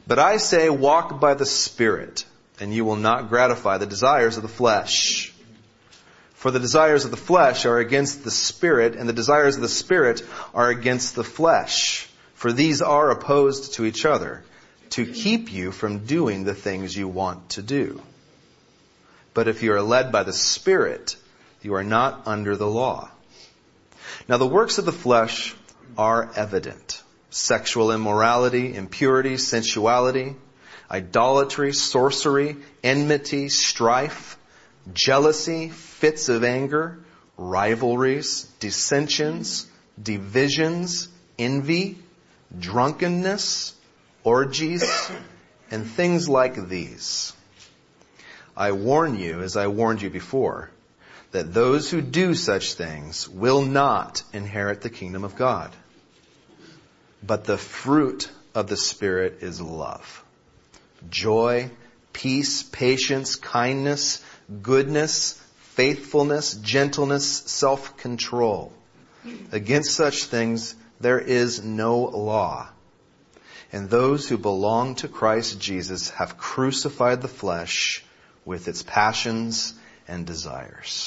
But I say, walk by the Spirit, and you will not gratify the desires of the flesh. For the desires of the flesh are against the Spirit, and the desires of the Spirit are against the flesh. For these are opposed to each other, to keep you from doing the things you want to do. But if you are led by the Spirit, you are not under the law. Now the works of the flesh are evident: sexual immorality, impurity, sensuality, idolatry, sorcery, enmity, strife, jealousy, fits of anger, rivalries, dissensions, divisions, envy, drunkenness, orgies, and things like these. I warn you, as I warned you before, that those who do such things will not inherit the kingdom of God. But the fruit of the Spirit is love, joy, peace, patience, kindness, goodness, faithfulness, gentleness, self-control. Against such things there is no law. And those who belong to Christ Jesus have crucified the flesh with its passions and desires.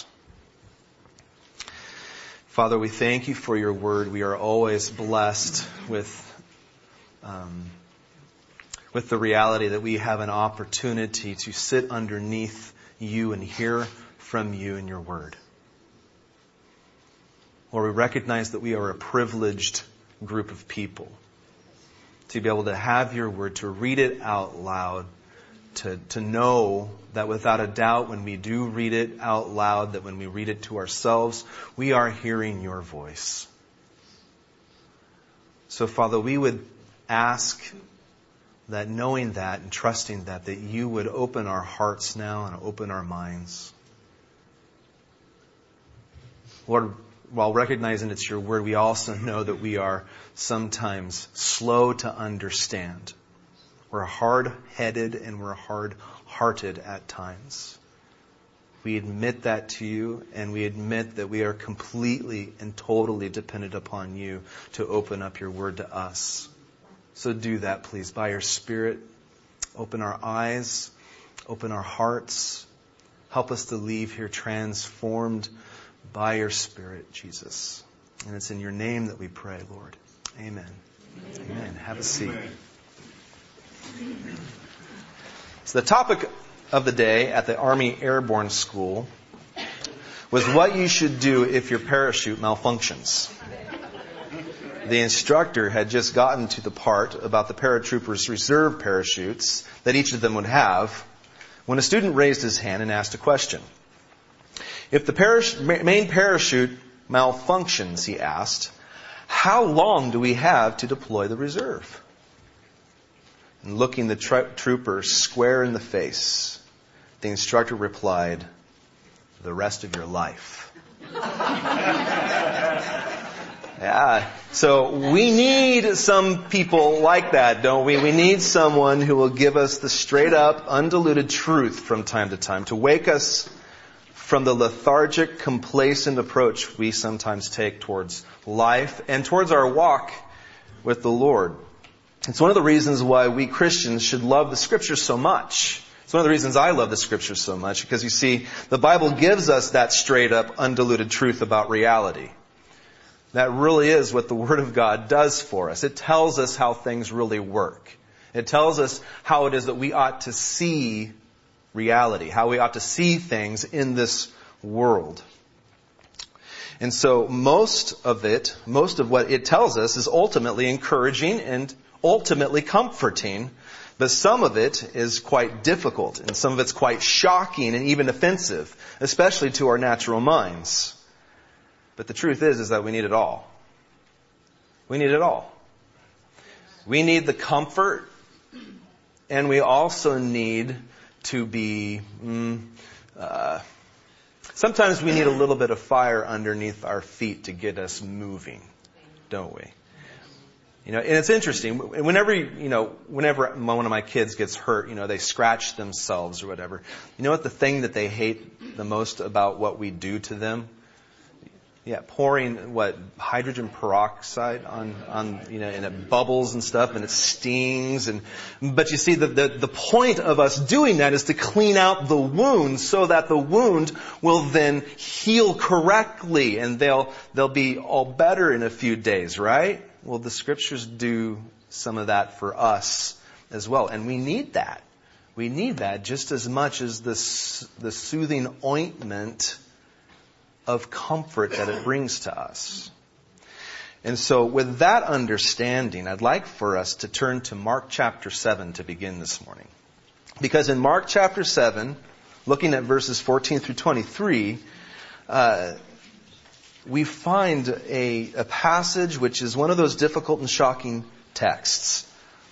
Father, we thank you for your word. We are always blessed with the reality that we have an opportunity to sit underneath you and hear from you in your word. Lord, we recognize that we are a privileged group of people to be able to have your word, to read it out loud, to know that without a doubt when we do read it out loud, that when we read it to ourselves, we are hearing your voice. So, Father, we would ask that knowing that and trusting that you would open our hearts now and open our minds. Lord, while recognizing it's your word, we also know that we are sometimes slow to understand. We're hard-headed and we're hard-hearted at times. We admit that to you, and we admit that we are completely and totally dependent upon you to open up your word to us. So do that, please, by your Spirit. Open our eyes, open our hearts. Help us to leave here transformed by your Spirit, Jesus. And it's in your name that we pray, Lord. Amen. Amen. Have a seat. So the topic of the day at the Army Airborne School was what you should do if your parachute malfunctions. The instructor had just gotten to the part about the paratroopers' reserve parachutes that each of them would have when a student raised his hand and asked a question. If the main parachute malfunctions, he asked, how long do we have to deploy the reserve? And looking the trooper square in the face, the instructor replied, the rest of your life. Yeah. So we need some people like that, don't we? We need someone who will give us the straight up, undiluted truth from time to time to wake us from the lethargic, complacent approach we sometimes take towards life and towards our walk with the Lord. It's one of the reasons why we Christians should love the Scriptures so much. It's one of the reasons I love the Scriptures so much, because you see, the Bible gives us that straight up, undiluted truth about reality. That really is what the Word of God does for us. It tells us how things really work. It tells us how it is that we ought to see reality, how we ought to see things in this world. And so most of what it tells us is ultimately encouraging and ultimately comforting, but some of it is quite difficult, and some of it's quite shocking and even offensive, especially to our natural minds. But the truth is that we need it all. We need it all. We need the comfort, and we also need to be... sometimes we need a little bit of fire underneath our feet to get us moving, don't we? And it's interesting. Whenever one of my kids gets hurt, they scratch themselves or whatever. You know what the thing that they hate the most about what we do to them? pouring hydrogen peroxide on and it bubbles and stuff and it stings but you see the point of us doing that is to clean out the wound so that the wound will then heal correctly and they'll be all better in a few days, right? Well, the scriptures do some of that for us as well, and we need that. We need that just as much as the soothing ointment of comfort that it brings to us. And so with that understanding, I'd like for us to turn to Mark chapter 7 to begin this morning. Because in Mark chapter 7, looking at verses 14 through 23, we find a passage which is one of those difficult and shocking texts.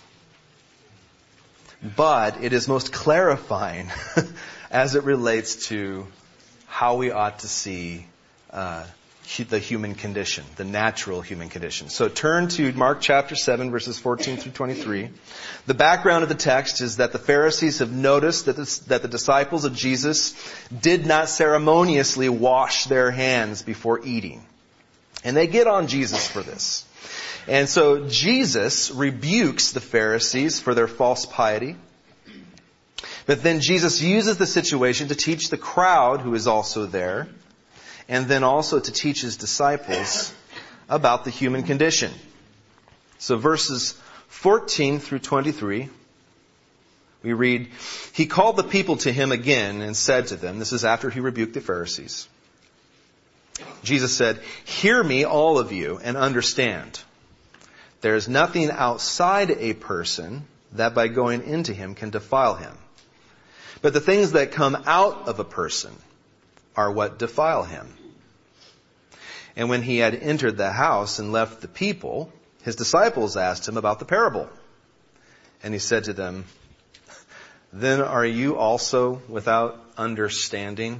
But it is most clarifying as it relates to how we ought to see the human condition, the natural human condition. So turn to Mark chapter 7, verses 14 through 23. The background of the text is that the Pharisees have noticed that the disciples of Jesus did not ceremoniously wash their hands before eating. And they get on Jesus for this. And so Jesus rebukes the Pharisees for their false piety. But then Jesus uses the situation to teach the crowd who is also there, and then also to teach his disciples about the human condition. So verses 14 through 23, we read, "He called the people to him again and said to them," this is after he rebuked the Pharisees. Jesus said, "Hear me, all of you, and understand. There is nothing outside a person that by going into him can defile him. But the things that come out of a person are what defile him." And when he had entered the house and left the people, his disciples asked him about the parable. And he said to them, "Then are you also without understanding?"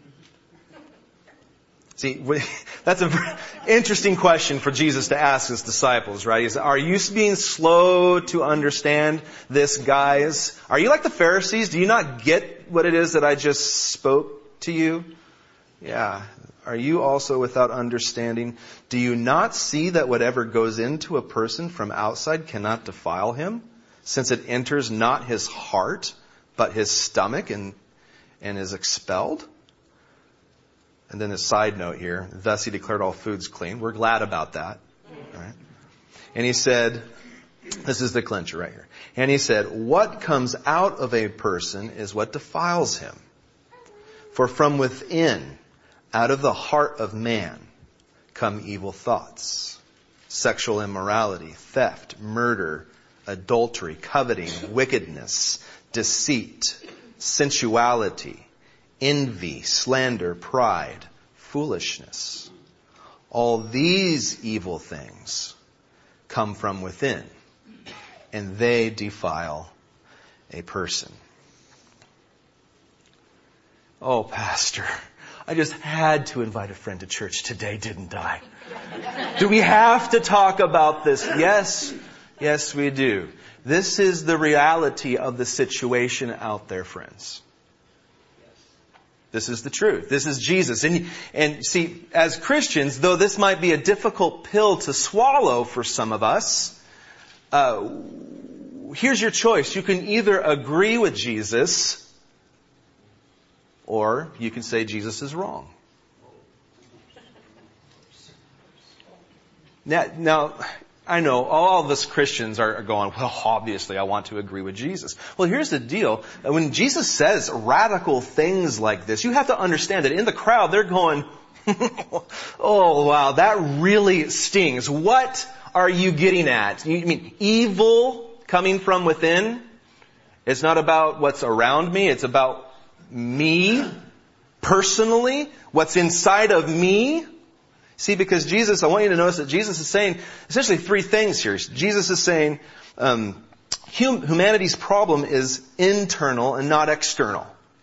See, that's an interesting question for Jesus to ask his disciples, right? He said, "Are you being slow to understand this, guys? Are you like the Pharisees? Do you not get what it is that I just spoke to you? Yeah. Are you also without understanding? Do you not see that whatever goes into a person from outside cannot defile him, since it enters not his heart, but his stomach and is expelled?" And then a side note here, thus he declared all foods clean. We're glad about that. Right? And he said, this is the clincher right here. And he said, "What comes out of a person is what defiles him. For from within, out of the heart of man, come evil thoughts, sexual immorality, theft, murder, adultery, coveting, wickedness, deceit, sensuality, envy, slander, pride, foolishness. All these evil things come from within, and they defile a person." Oh, Pastor, I just had to invite a friend to church today, didn't I? Do we have to talk about this? Yes, we do. This is the reality of the situation out there, friends. This is the truth. This is Jesus. And see, as Christians, though this might be a difficult pill to swallow for some of us, here's your choice. You can either agree with Jesus, or you can say Jesus is wrong. Now, I know all of us Christians are going, well, obviously I want to agree with Jesus. Well, here's the deal. When Jesus says radical things like this, you have to understand that in the crowd they're going, oh, wow, that really stings. What are you getting at? You mean evil coming from within? It's not about what's around me. It's about me personally, what's inside of me. See, because Jesus, I want you to notice that Jesus is saying essentially three things here. Jesus is saying humanity's problem is internal and not external.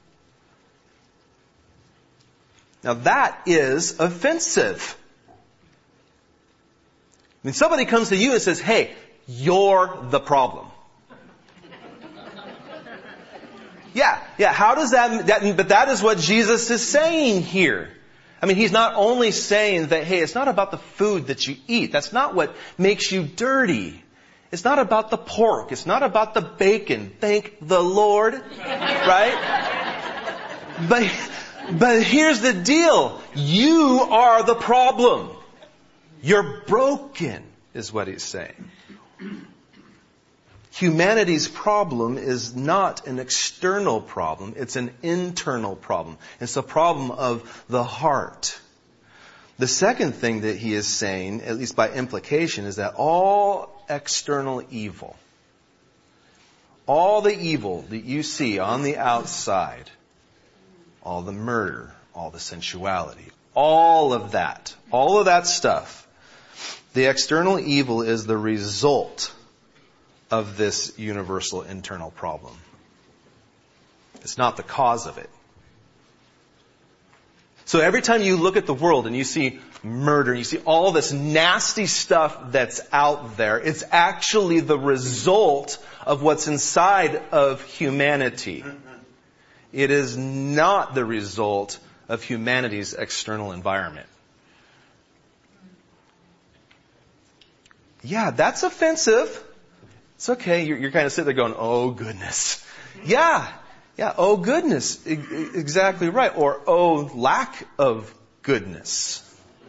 Now that is offensive. I mean, somebody comes to you and says, "Hey, you're the problem." Yeah, how does that, but that is what Jesus is saying here. I mean, he's not only saying that, hey, it's not about the food that you eat. That's not what makes you dirty. It's not about the pork. It's not about the bacon. Thank the Lord. Right? But here's the deal. You are the problem. You're broken, is what he's saying. Humanity's problem is not an external problem. It's an internal problem. It's a problem of the heart. The second thing that he is saying, at least by implication, is that all external evil, all the evil that you see on the outside, all the murder, all the sensuality, all of that stuff, the external evil is the result of this universal internal problem. It's not the cause of it. So every time you look at the world and you see murder, you see all this nasty stuff that's out there, it's actually the result of what's inside of humanity. It is not the result of humanity's external environment. Yeah, that's offensive. It's okay. You're kind of sitting there going, oh goodness. Yeah, oh goodness. Exactly right. Or oh lack of goodness.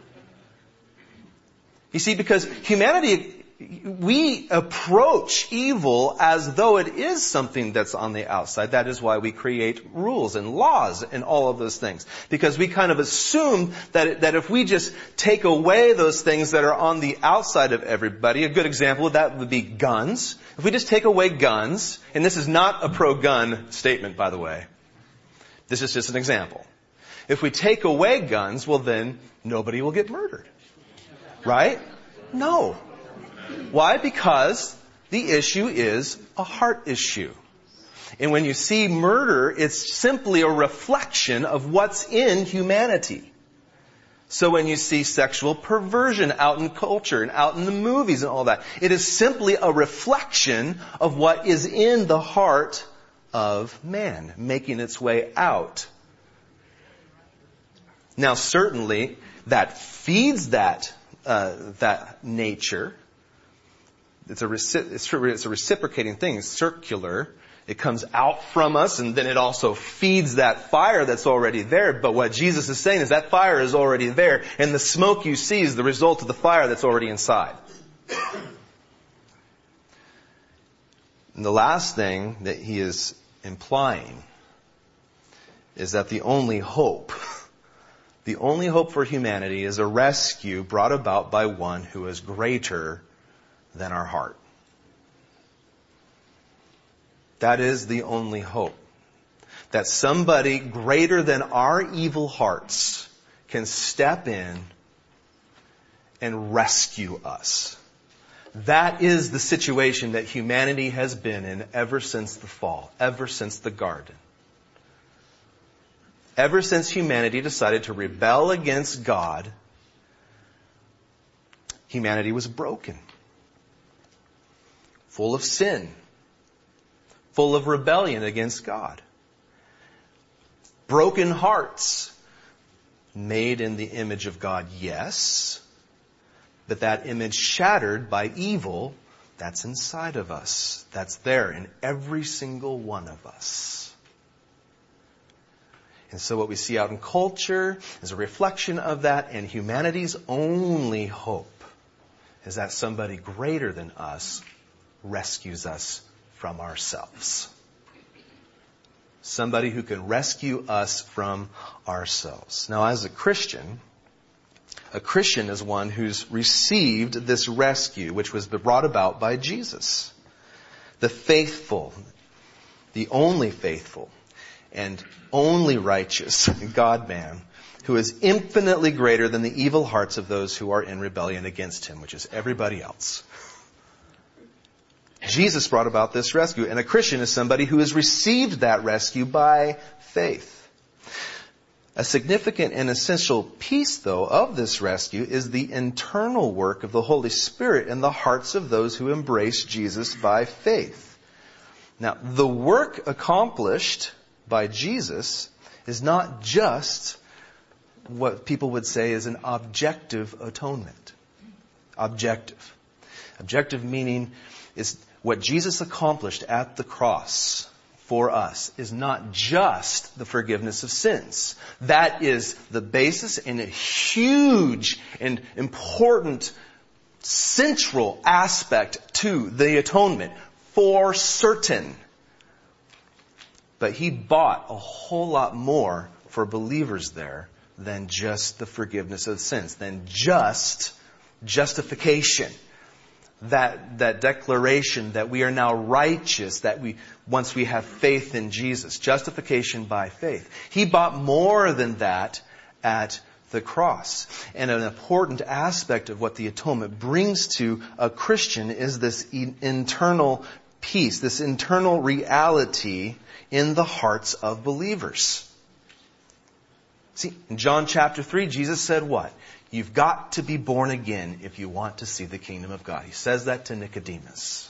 You see, because humanity, we approach evil as though it is something that's on the outside. That is why we create rules and laws and all of those things. Because we kind of assume that if we just take away those things that are on the outside of everybody, a good example of that would be guns. If we just take away guns, and this is not a pro-gun statement, by the way. This is just an example. If we take away guns, well then nobody will get murdered. Right? No. Why? Because the issue is a heart issue. And when you see murder, it's simply a reflection of what's in humanity. So when you see sexual perversion out in culture and out in the movies and all that, it is simply a reflection of what is in the heart of man, making its way out. Now certainly, that feeds that nature. It's a reciprocating thing. It's circular. It comes out from us, and then it also feeds that fire that's already there. But what Jesus is saying is that fire is already there, and the smoke you see is the result of the fire that's already inside. And the last thing that he is implying is that the only hope for humanity is a rescue brought about by one who is greater than our heart. That is the only hope. That somebody greater than our evil hearts can step in and rescue us. That is the situation that humanity has been in ever since the fall, ever since the garden. Ever since humanity decided to rebel against God, humanity was broken. Full of sin. Full of rebellion against God. Broken hearts. Made in the image of God, yes. But that image shattered by evil, that's inside of us. That's there in every single one of us. And so what we see out in culture is a reflection of that, and humanity's only hope is that somebody greater than us rescues us from ourselves. Somebody who can rescue us from ourselves. Now, as a Christian is one who's received this rescue, which was brought about by Jesus. The faithful, the only faithful, and only righteous God-man, who is infinitely greater than the evil hearts of those who are in rebellion against him, which is everybody else. Jesus brought about this rescue, and a Christian is somebody who has received that rescue by faith. A significant and essential piece, though, of this rescue is the internal work of the Holy Spirit in the hearts of those who embrace Jesus by faith. Now, the work accomplished by Jesus is not just what people would say is an objective atonement. Objective. Objective meaning is what Jesus accomplished at the cross for us is not just the forgiveness of sins. That is the basis and a huge and important central aspect to the atonement for certain. But He bought a whole lot more for believers there than just the forgiveness of sins, than just justification. That declaration that we are now righteous, that once we have faith in Jesus, justification by faith. He bought more than that at the cross. And an important aspect of what the atonement brings to a Christian is this internal peace, this internal reality in the hearts of believers. See, in John chapter 3, Jesus said what? You've got to be born again if you want to see the kingdom of God. He says that to Nicodemus.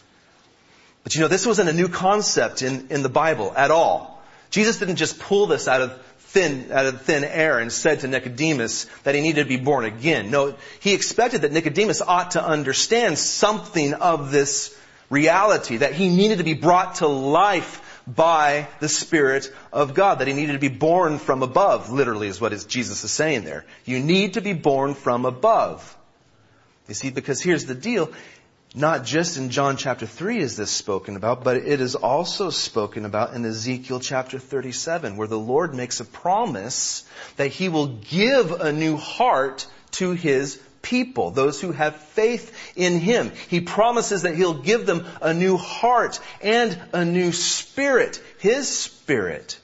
But this wasn't a new concept in the Bible at all. Jesus didn't just pull this out of thin air and said to Nicodemus that he needed to be born again. No, He expected that Nicodemus ought to understand something of this reality, that he needed to be brought to life by the Spirit of God, that he needed to be born from above, literally is what Jesus is saying there. You need to be born from above. You see, because here's the deal. Not just in John chapter 3 is this spoken about, but it is also spoken about in Ezekiel chapter 37, where the Lord makes a promise that He will give a new heart to His people, those who have faith in Him. He promises that He'll give them a new heart and a new spirit, His Spirit,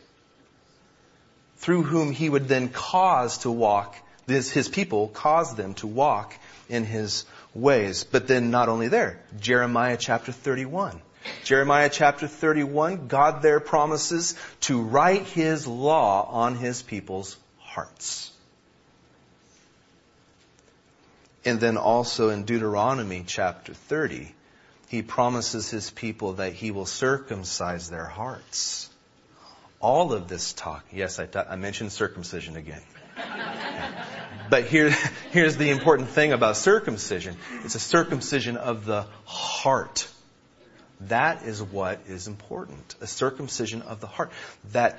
through whom He would then cause to walk, His people cause them to walk in His ways. But then not only there, Jeremiah chapter 31. Jeremiah chapter 31, God there promises to write His law on His people's hearts. And then also in Deuteronomy chapter 30, He promises His people that He will circumcise their hearts. All of this talk, yes, I mentioned circumcision again. But here's the important thing about circumcision. It's a circumcision of the heart. That is what is important. A circumcision of the heart. That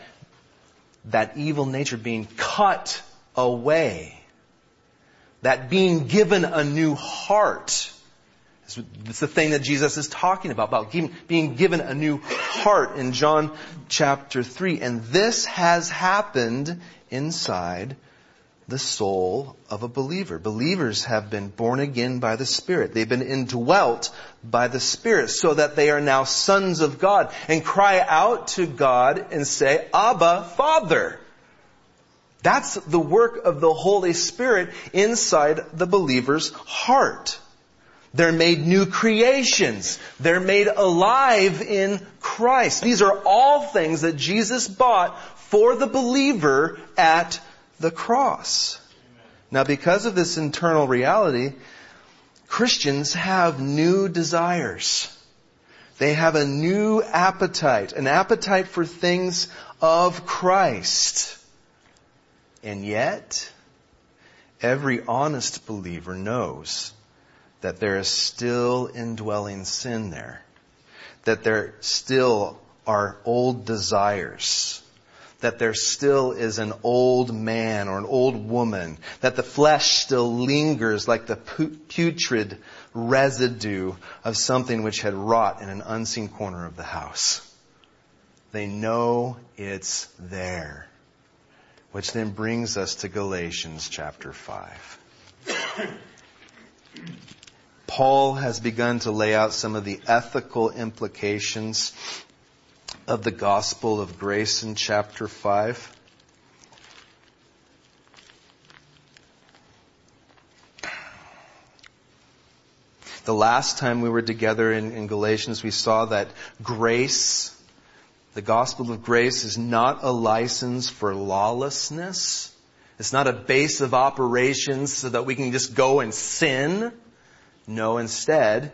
evil nature being cut away. That being given a new heart. It's the thing that Jesus is talking about being given a new heart in John chapter 3. And this has happened inside the soul of a believer. Believers have been born again by the Spirit. They've been indwelt by the Spirit so that they are now sons of God and cry out to God and say, Abba, Father. That's the work of the Holy Spirit inside the believer's heart. They're made new creations. They're made alive in Christ. These are all things that Jesus bought for the believer at the cross. Now, because of this internal reality, Christians have new desires. They have a new appetite, an appetite for things of Christ. And yet, every honest believer knows that there is still indwelling sin there. That there still are old desires. That there still is an old man or an old woman. That the flesh still lingers like the putrid residue of something which had rot in an unseen corner of the house. They know it's there. Which then brings us to Galatians chapter 5. Paul has begun to lay out some of the ethical implications of the gospel of grace in chapter 5. The last time we were together in Galatians, we saw that grace, the gospel of grace, is not a license for lawlessness. It's not a base of operations so that we can just go and sin. No, instead,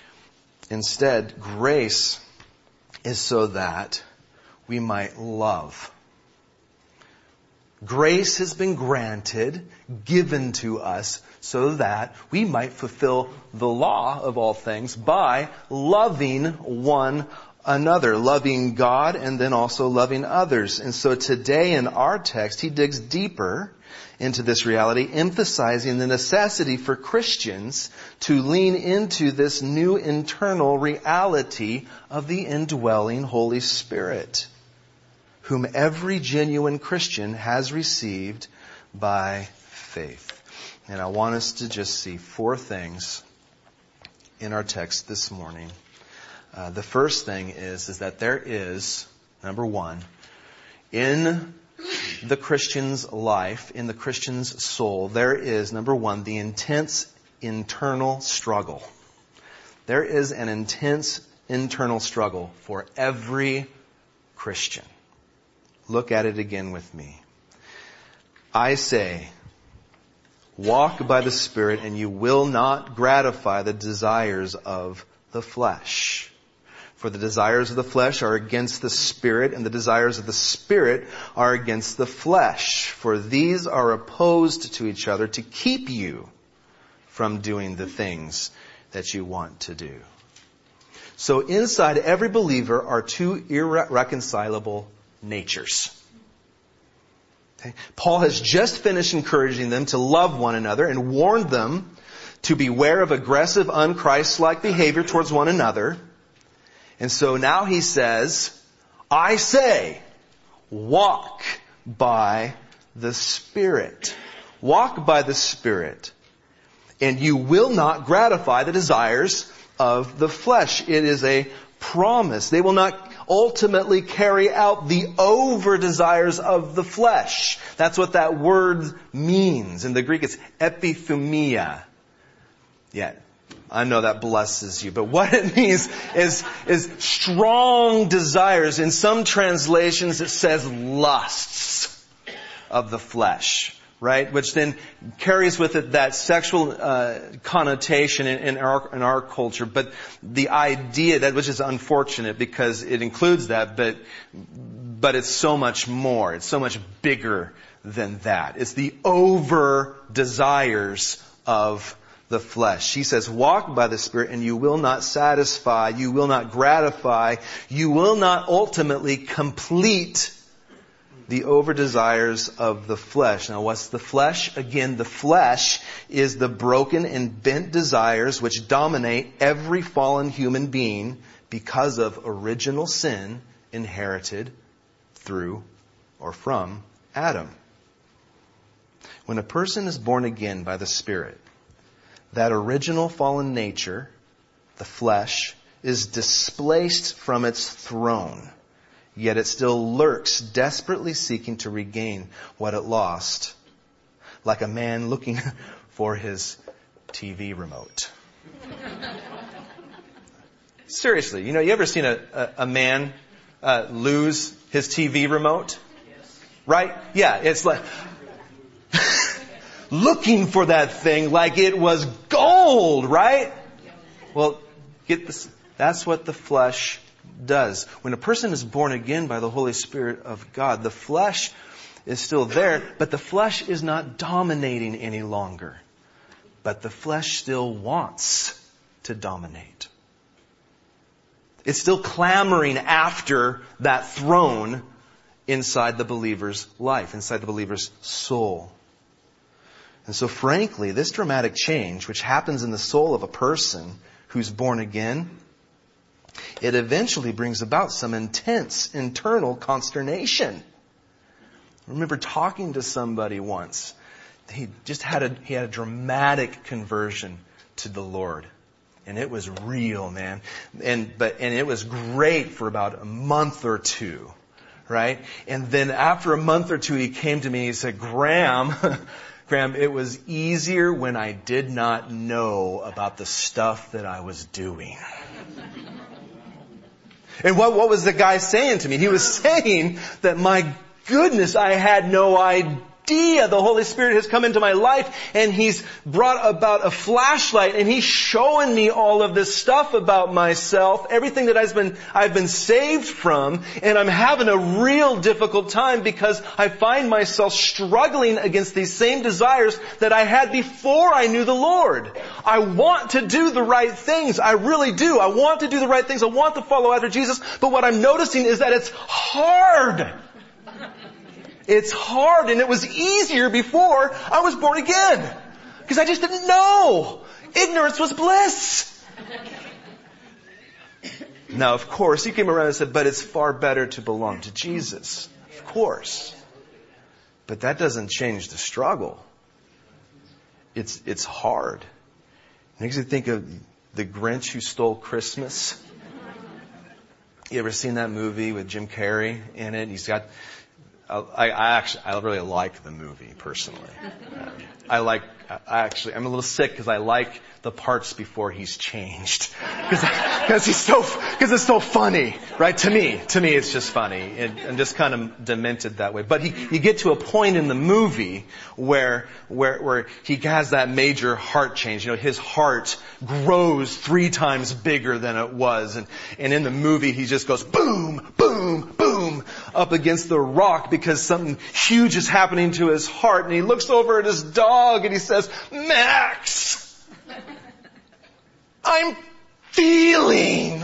grace is so that we might love. Grace has been granted, given to us, so that we might fulfill the law of all things by loving one another, loving God and then also loving others. And so today in our text, he digs deeper into this reality, emphasizing the necessity for Christians to lean into this new internal reality of the indwelling Holy Spirit, whom every genuine Christian has received by faith. And I want us to just see 4 things in our text this morning. The first thing is that there is, number 1, in the Christian's life, in the Christian's soul, there is, number 1, the intense internal struggle. There is an intense internal struggle for every Christian. Look at it again with me. I say, walk by the Spirit and you will not gratify the desires of the flesh. For the desires of the flesh are against the Spirit, and the desires of the Spirit are against the flesh. For these are opposed to each other to keep you from doing the things that you want to do. So inside every believer are 2 irreconcilable natures. Okay? Paul has just finished encouraging them to love one another and warned them to beware of aggressive, un-Christ-like behavior towards one another. And so now he says, I say, walk by the Spirit. Walk by the Spirit, and you will not gratify the desires of the flesh. It is a promise. They will not ultimately carry out the over desires of the flesh. That's what that word means. In the Greek, it's epithumia. Yeah, I know that blesses you, but what it means is strong desires. In some translations, it says lusts of the flesh. Right? Which then carries with it that sexual connotation in our culture. But the idea, that which is unfortunate because it includes that, but it's so much more. It's so much bigger than that. It's the over desires of the flesh. He says, walk by the Spirit and you will not satisfy, you will not gratify, you will not ultimately complete the over desires of the flesh. Now what's the flesh? Again, the flesh is the broken and bent desires which dominate every fallen human being because of original sin inherited through or from Adam. When a person is born again by the Spirit, that original fallen nature, the flesh, is displaced from its throne. Yet it still lurks, desperately seeking to regain what it lost. Like a man looking for his TV remote. Seriously, you ever seen a man lose his TV remote? Right? Yeah, it's like looking for that thing like it was gold, right? Well, get this. That's what the flesh does. When a person is born again by the Holy Spirit of God, the flesh is still there, but the flesh is not dominating any longer. But the flesh still wants to dominate. It's still clamoring after that throne inside the believer's life, inside the believer's soul. And so frankly, this dramatic change, which happens in the soul of a person who's born again, it eventually brings about some intense internal consternation. I remember talking to somebody once. He had a dramatic conversion to the Lord. And it was real, man. And it was great for about a month or 2. Right? And then after a month or 2, he came to me and he said, Graham, it was easier when I did not know about the stuff that I was doing. And what was the guy saying to me? He was saying that, my goodness, I had no idea idea. The Holy Spirit has come into my life and He's brought about a flashlight and He's showing me all of this stuff about myself, everything that I've been saved from, and I'm having a real difficult time because I find myself struggling against these same desires that I had before I knew the Lord. I want to do the right things. I really do. I want to do the right things. I want to follow after Jesus. But what I'm noticing is that it's hard. It's hard, and it was easier before I was born again. Because I just didn't know. Ignorance was bliss. Now, of course, he came around and said, but it's far better to belong to Jesus. Of course. But that doesn't change the struggle. It's hard. It makes you think of The Grinch Who Stole Christmas. You ever seen that movie with Jim Carrey in it? He's got... I really like the movie personally. I'm a little sick because I like the parts before he's changed. Because it's so funny, right? To me, it's just funny. And just kind of demented that way. But you get to a point in the movie where he has that major heart change. You know, his heart grows 3 times bigger than it was. And in the movie, he just goes boom, boom, boom up against the rock because something huge is happening to his heart. And he looks over at his dog and he says, Max, I'm feeling.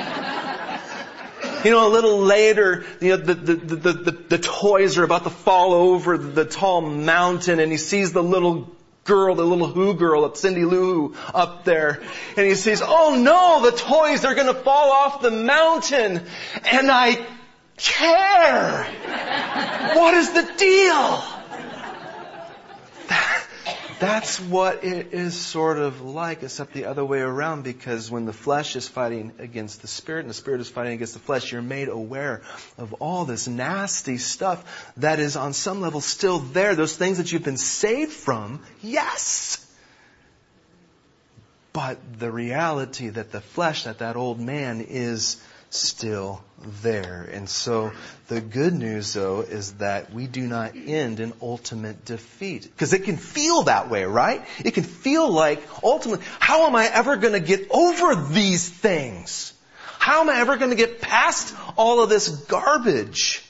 You know, a little later, you know, the toys are about to fall over the tall mountain and he sees the little girl, the little Who girl, Cindy Lou Who up there. And he says, oh no, the toys are going to fall off the mountain. And I care. What is the deal? That's what it is sort of like, except the other way around, because when the flesh is fighting against the Spirit and the Spirit is fighting against the flesh, you're made aware of all this nasty stuff that is on some level still there. Those things that you've been saved from, yes. But the reality that the flesh, that old man is still there. And so the good news, though, is that we do not end in ultimate defeat. Because it can feel that way, right? It can feel like, ultimately, how am I ever going to get over these things? How am I ever going to get past all of this garbage?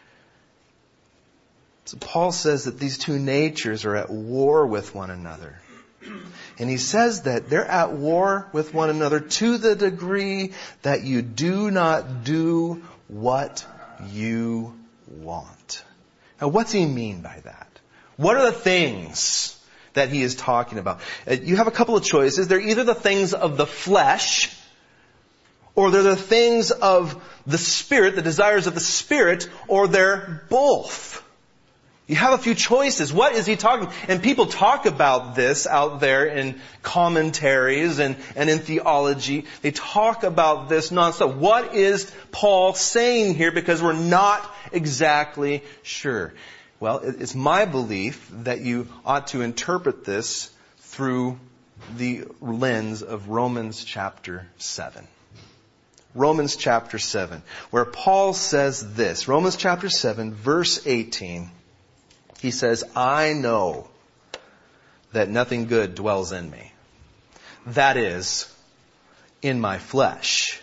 So Paul says that these two natures are at war with one another. And he says that they're at war with one another to the degree that you do not do what you want. Now, what's he mean by that? What are the things that he is talking about? You have a couple of choices. They're either the things of the flesh, or they're the things of the Spirit, the desires of the Spirit, or they're both. You have a few choices. What is he talking? And people talk about this out there in commentaries and in theology. They talk about this nonstop. What is Paul saying here? Because we're not exactly sure. Well, it's my belief that you ought to interpret this through the lens of Romans chapter 7. Romans chapter 7, where Paul says this. Romans chapter 7, verse 18. He says, I know that nothing good dwells in me. That is, in my flesh.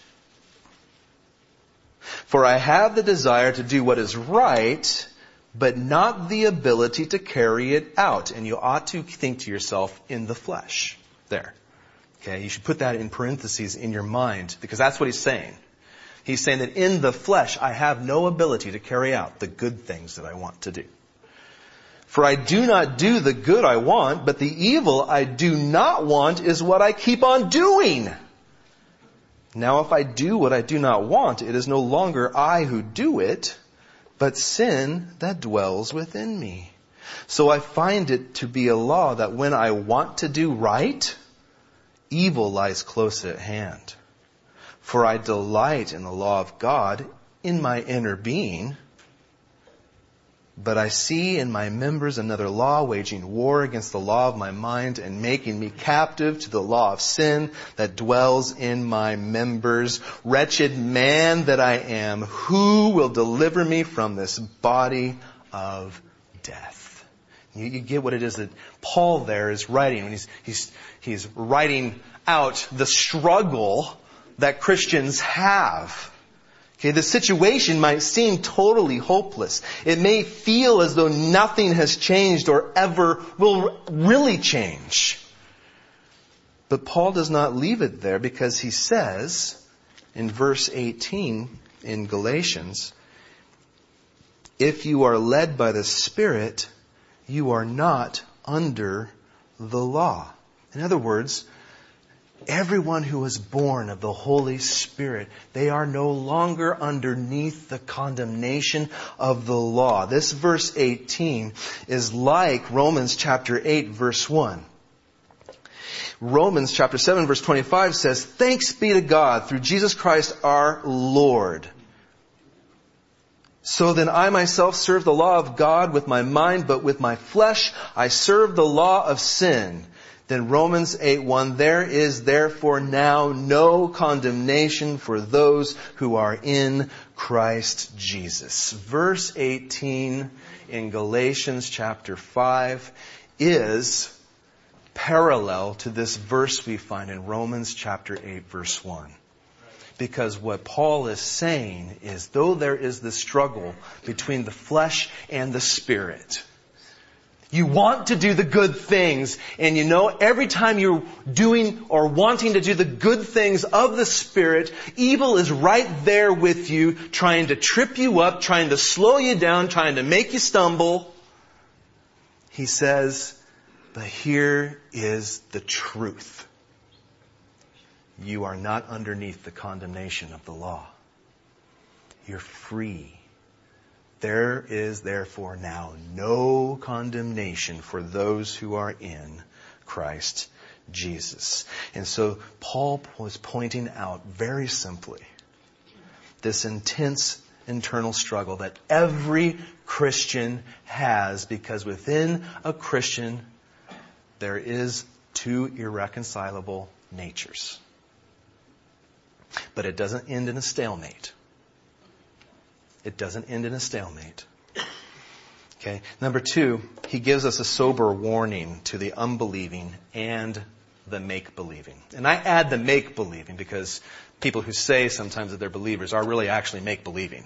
For I have the desire to do what is right, but not the ability to carry it out. And you ought to think to yourself, in the flesh. There. Okay, you should put that in parentheses in your mind, because that's what he's saying. He's saying that in the flesh, I have no ability to carry out the good things that I want to do. For I do not do the good I want, but the evil I do not want is what I keep on doing. Now if I do what I do not want, it is no longer I who do it, but sin that dwells within me. So I find it to be a law that when I want to do right, evil lies close at hand. For I delight in the law of God in my inner being, but I see in my members another law waging war against the law of my mind and making me captive to the law of sin that dwells in my members. Wretched man that I am, who will deliver me from this body of death? You get what it is that Paul there is writing when he's writing out the struggle that Christians have. Okay, the situation might seem totally hopeless. It may feel as though nothing has changed or ever will really change. But Paul does not leave it there, because he says in verse 18 in Galatians, if you are led by the Spirit, you are not under the law. In other words, everyone who is born of the Holy Spirit, they are no longer underneath the condemnation of the law. This verse 18 is like Romans chapter 8 verse 1. Romans chapter 7 verse 25 says, thanks be to God through Jesus Christ our Lord. So then I myself serve the law of God with my mind, but with my flesh I serve the law of sin. Then Romans 8:1, there is therefore now no condemnation for those who are in Christ Jesus. Verse 18 in Galatians chapter 5 is parallel to this verse we find in Romans chapter 8 verse 1. Because what Paul is saying is, though there is this struggle between the flesh and the Spirit, you want to do the good things, and you know every time you're doing or wanting to do the good things of the Spirit, evil is right there with you, trying to trip you up, trying to slow you down, trying to make you stumble. He says, but here is the truth. You are not underneath the condemnation of the law. You're free. There is therefore now no condemnation for those who are in Christ Jesus. And so Paul was pointing out very simply this intense internal struggle that every Christian has, because within a Christian there is two irreconcilable natures. But it doesn't end in a stalemate. It doesn't end in a stalemate. Okay. Number two, he gives us a sober warning to the unbelieving and the make-believing. And I add the make-believing because people who say sometimes that they're believers are really actually make-believing.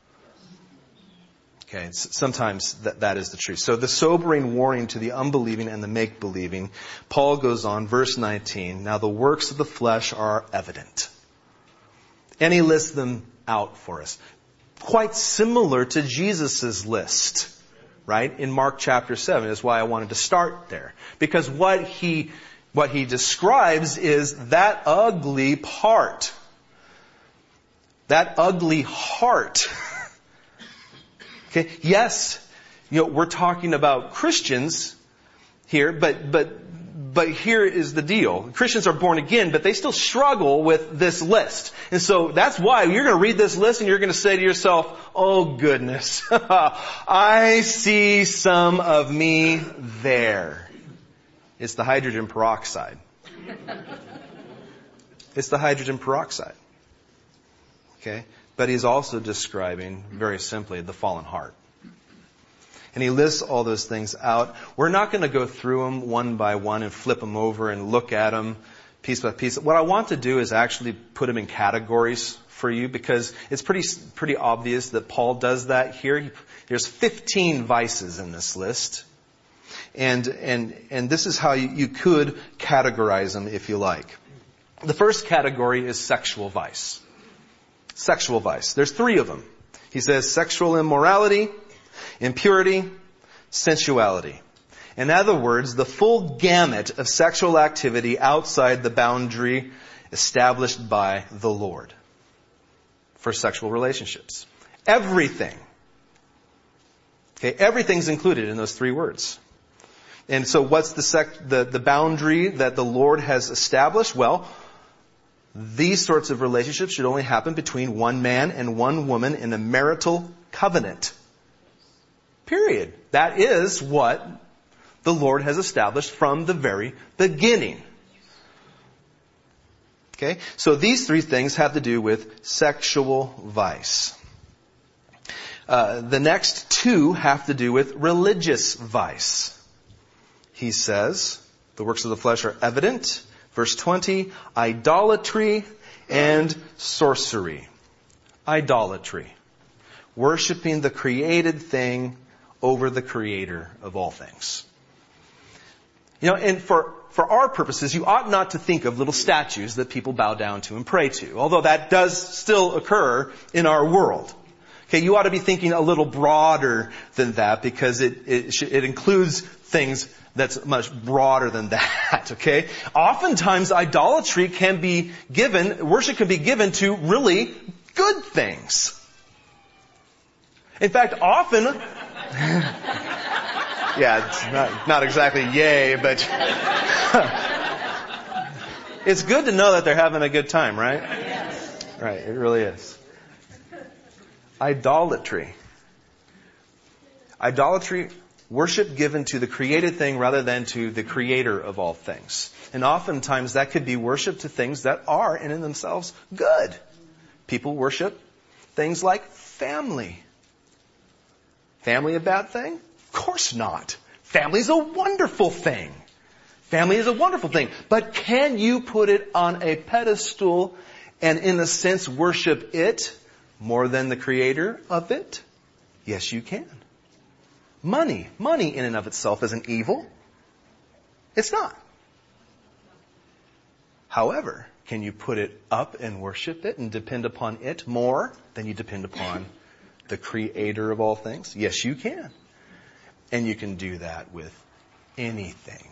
Okay. Sometimes that is the truth. So the sobering warning to the unbelieving and the make-believing, Paul goes on, verse 19, now the works of the flesh are evident. And he lists them out for us. Quite similar to Jesus' list, right? In Mark chapter 7 is why I wanted to start there. Because what he describes is that ugly part. That ugly heart. Okay, yes, we're talking about Christians here, but here is the deal. Christians are born again, but they still struggle with this list. And so that's why you're going to read this list and you're going to say to yourself, oh goodness, I see some of me there. It's the hydrogen peroxide. It's the hydrogen peroxide. Okay? But he's also describing, very simply, the fallen heart. And he lists all those things out. We're not going to go through them one by one and flip them over and look at them piece by piece. What I want to do is actually put them in categories for you, because it's pretty obvious that Paul does that here. There's 15 vices in this list. And this is how you could categorize them if you like. The first category is sexual vice. Sexual vice. There's 3 of them. He says sexual immorality, impurity, sensuality. In other words, the full gamut of sexual activity outside the boundary established by the Lord for sexual relationships. Everything. Okay, everything's included in those 3 words. And so what's the boundary that the Lord has established? Well, these sorts of relationships should only happen between one man and one woman in a marital covenant. Period. That is what the Lord has established from the very beginning. Okay? So these 3 things have to do with sexual vice. The next two have to do with religious vice. He says, the works of the flesh are evident. Verse 20, idolatry and sorcery. Idolatry. Worshipping the created thing over the creator of all things. And for our purposes, you ought not to think of little statues that people bow down to and pray to, although that does still occur in our world. Okay, you ought to be thinking a little broader than that, because it includes things that's much broader than that, okay? Oftentimes idolatry worship can be given to really good things. In fact, often, yeah, it's not exactly yay, but it's good to know that they're having a good time, right? Yes. Right, it really is. Idolatry. Idolatry, worship given to the created thing rather than to the creator of all things. And oftentimes that could be worship to things that are in and themselves good. People worship things like family. Family a bad thing? Of course not. Family is a wonderful thing. Family is a wonderful thing. But can you put it on a pedestal and in a sense worship it more than the creator of it? Yes, you can. Money in and of itself isn't evil. It's not. However, can you put it up and worship it and depend upon it more than you depend upon the creator of all things? Yes, you can. And you can do that with anything.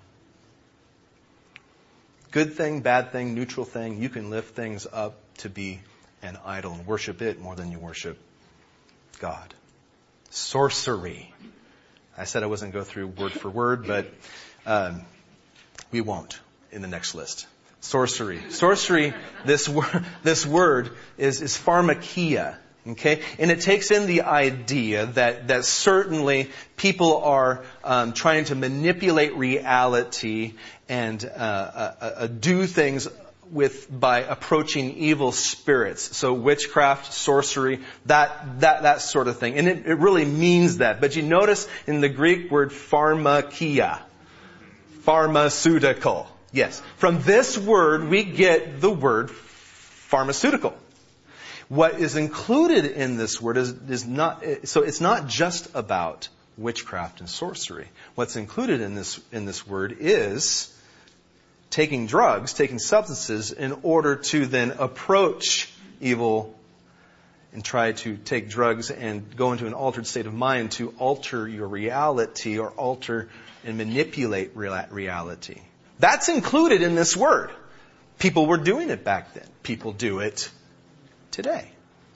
Good thing, bad thing, neutral thing. You can lift things up to be an idol and worship it more than you worship God. Sorcery. I said I wasn't going to go through word for word, but we won't in the next list. Sorcery. Sorcery, this word is pharmakia. Okay? And it takes in the idea that certainly people are trying to manipulate reality and do things by approaching evil spirits. So witchcraft, sorcery, that sort of thing. And it really means that. But you notice in the Greek word pharmakia, pharmaceutical. Yes. From this word we get the word pharmaceutical. What is included in this word is not, so it's not just about witchcraft and sorcery. What's included in this word is taking drugs, taking substances in order to then approach evil and try to take drugs and go into an altered state of mind to alter your reality or alter and manipulate reality. That's included in this word. People were doing it back then. People do it today.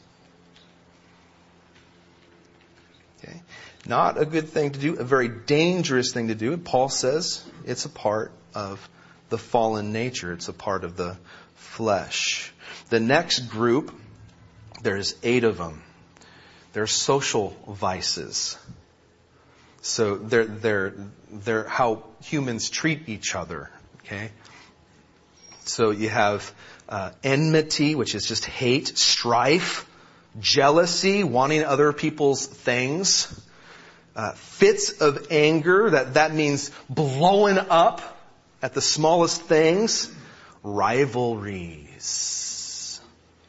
Okay. Not a good thing to do, a very dangerous thing to do. And Paul says it's a part of the fallen nature. It's a part of the flesh. The next group, there's 8 of them. They're social vices. So they're how humans treat each other. Okay. So you have enmity, which is just hate, strife, jealousy, wanting other people's things, fits of anger, that means blowing up at the smallest things, rivalries,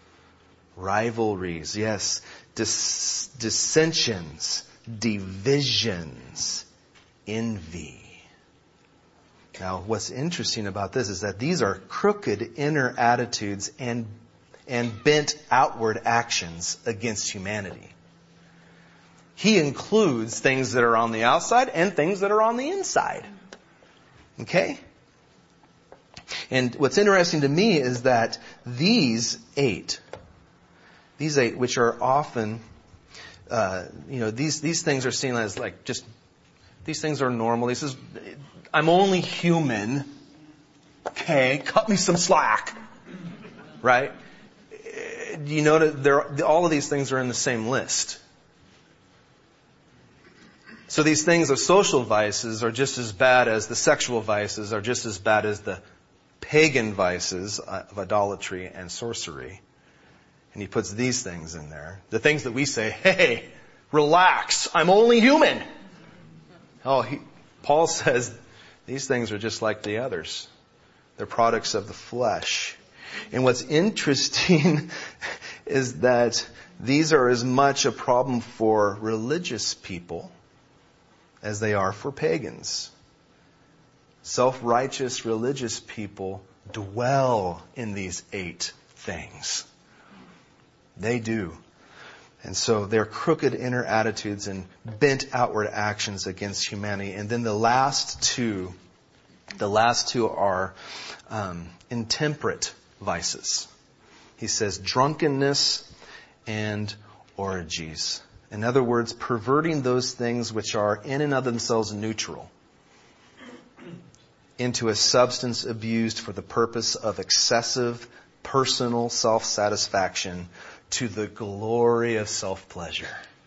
yes, dissensions, divisions, envy. Now, what's interesting about this is that these are crooked inner attitudes and bent outward actions against humanity. He includes things that are on the outside and things that are on the inside. Okay? And what's interesting to me is that these eight, which are often, these things are seen as like just, these things are normal. He says, I'm only human. Okay, cut me some slack. Right? You know, all of these things are in the same list. So these things of social vices are just as bad as the sexual vices, are just as bad as the pagan vices of idolatry and sorcery. And he puts these things in there. The things that we say, hey, relax, I'm only human. Paul says these things are just like the others. They're products of the flesh. And what's interesting is that these are as much a problem for religious people as they are for pagans. Self-righteous religious people dwell in these 8 things. They do. And so they're crooked inner attitudes and bent outward actions against humanity. And then the last two are intemperate vices. He says drunkenness and orgies. In other words, perverting those things which are in and of themselves neutral into a substance abused for the purpose of excessive personal self-satisfaction to the glory of self-pleasure.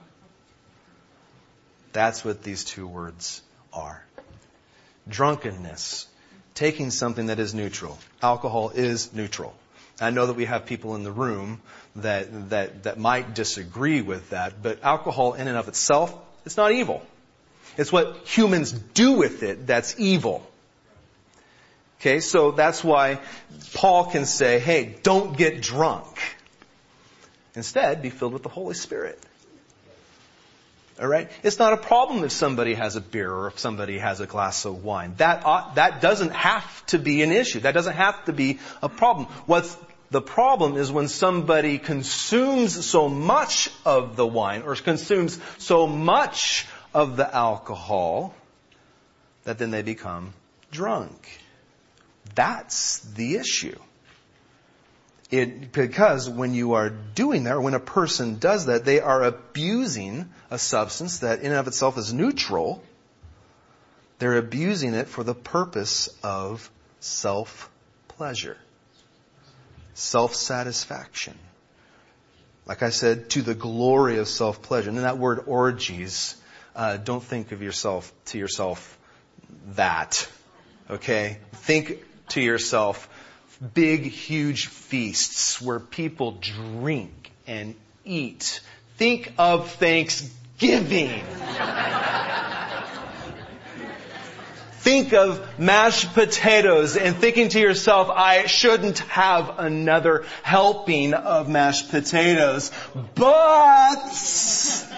That's what these 2 words are. Drunkenness, taking something that is neutral. Alcohol is neutral. I know that we have people in the room that might disagree with that, but alcohol in and of itself, it's not evil. It's what humans do with it that's evil. Okay, so that's why Paul can say, hey, don't get drunk. Instead, be filled with the Holy Spirit. All right? It's not a problem if somebody has a beer or if somebody has a glass of wine. That doesn't have to be an issue. That doesn't have to be a problem. What's the problem is when somebody consumes so much of the wine or consumes so much of the alcohol that then they become drunk. That's the issue. Because when you are doing that, or when a person does that, they are abusing a substance that in and of itself is neutral. They're abusing it for the purpose of self-pleasure, self-satisfaction. Like I said, to the glory of self-pleasure. And then that word orgies, don't think of yourself that. Okay? Think to yourself big, huge feasts where people drink and eat. Think of Thanksgiving. Think of mashed potatoes and thinking to yourself, I shouldn't have another helping of mashed potatoes, but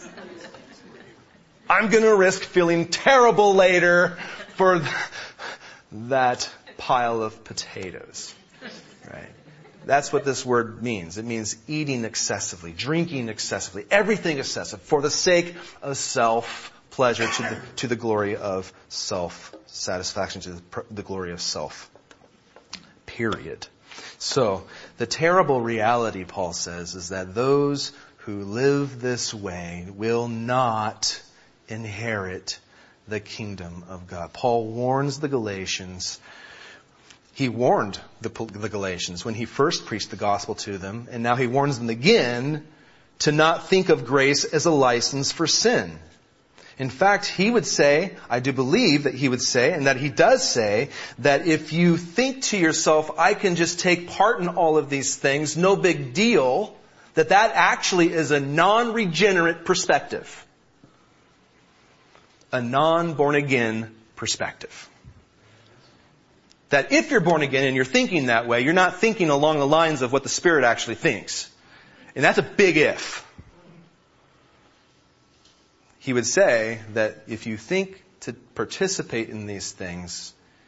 I'm going to risk feeling terrible later for that pile of potatoes. Right? That's what this word means. It means eating excessively, drinking excessively, everything excessive for the sake of self-pleasure to the glory of self-satisfaction, to the glory of self. Period. So, the terrible reality, Paul says, is that those who live this way will not inherit the kingdom of God. Paul warns the Galatians. He warned the Galatians when he first preached the gospel to them, and now he warns them again to not think of grace as a license for sin. In fact, he would say, I do believe that he would say, and that he does say, that if you think to yourself, I can just take part in all of these things, no big deal, that actually is a non-regenerate perspective. A non-born-again perspective. That if you're born again and you're thinking that way, you're not thinking along the lines of what the Spirit actually thinks. And that's a big if. He would say that if you think to participate in these things,